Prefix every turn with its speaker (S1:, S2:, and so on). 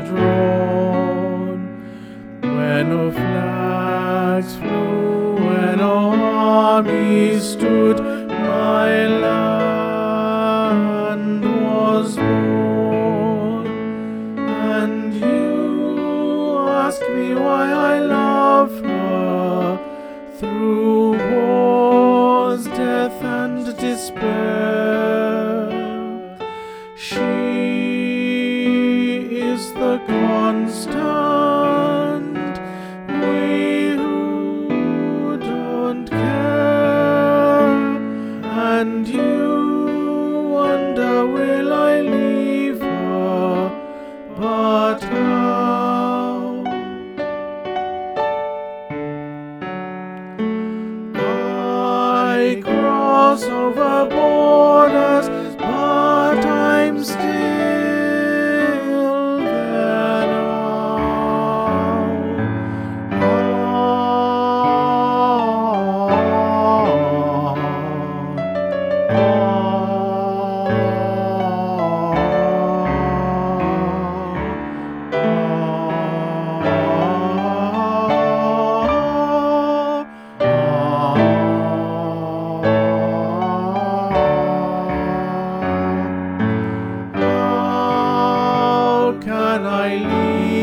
S1: drawn, where no flags flew, where no army stood, my land was born. And you ask me why I love her, through wars, death, and despair. She is the constant, we who don't care. And you wonder, will I leave her? But how? I cross over borders, but I'm still there now. How can I leave